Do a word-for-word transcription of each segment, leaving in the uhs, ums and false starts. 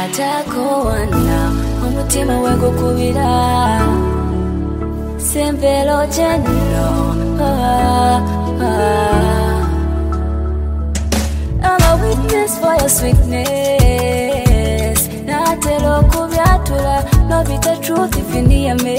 atakuwana umutima we gukubira sempelo gyenno ah, ah. I'm a witness for your sweetness natera okubyatula no be the truth if you near me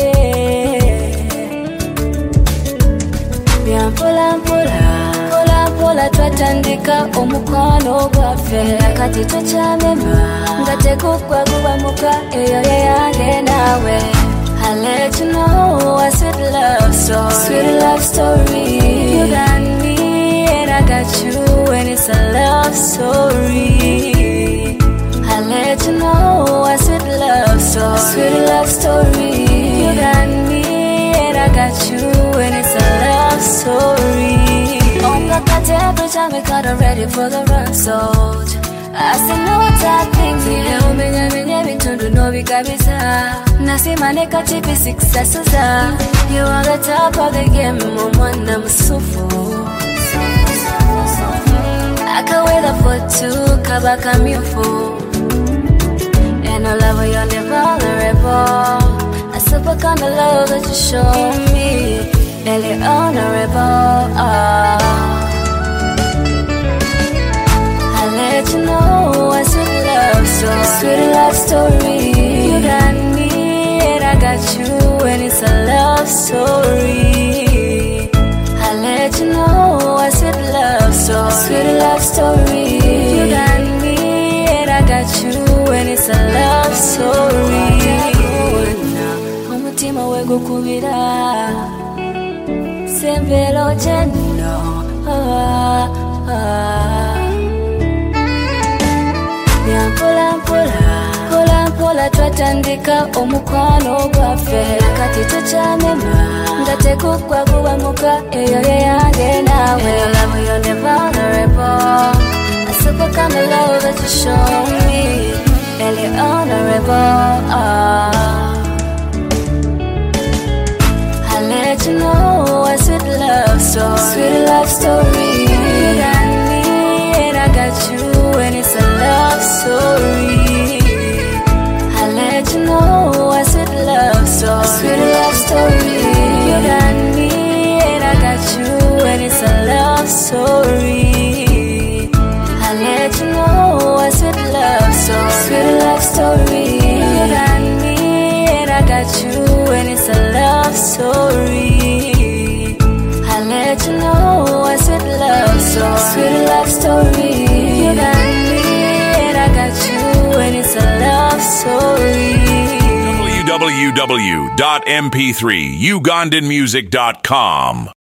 byampola mpola mpola mpola twatandika omukwano gwaffe kati tokyamema nga tekukwa kubamuka eyo yeyange nawe I let you know a sweet love story, sweet love story. You got me and I got you, and it's a love story. I let you know a sweet love story, sweet love story. You got me and I got you, and it's a love story. On the temperature, we got ready for the run, so I said no type things, you know, me me me me to do no bikabisa. Nasi maneka tipi successes. You are the top of the game, mwana msufu. Akawela for two, kabaka mufu. And I love you, you're never vulnerable. A super kind of love that you show me, really honorable. Ah. Let you know a sweet love story, sweet love story. You got me and I got you, and it's a love story. I let you know a sweet love story, sweet love story. You got me and I got you, and it's a love story. Umutima we gukubira sempelo gyenno ah, ah. Mpola mpola, mpola mpola twatandika omukwano gwaffe kati tokyamema nga tekukwa kubamuka eyo yeyange nawe I love you, you're never vulnerable. A super kind of love that you show me, really honorable. Ah. I let you know a sweet love story, sweet love story. You got me and I got you, and it's a love story. I let you know a sweet love story, sweet love story. You got me and I got you, and it's a love story. I let you know a sweet love story, sweet love story. You got me and I got you, and it's a love story. I let you know a sweet love story, sweet love story. You got me and I got you, and it's a love story. w w w dot m p three ugandan music dot com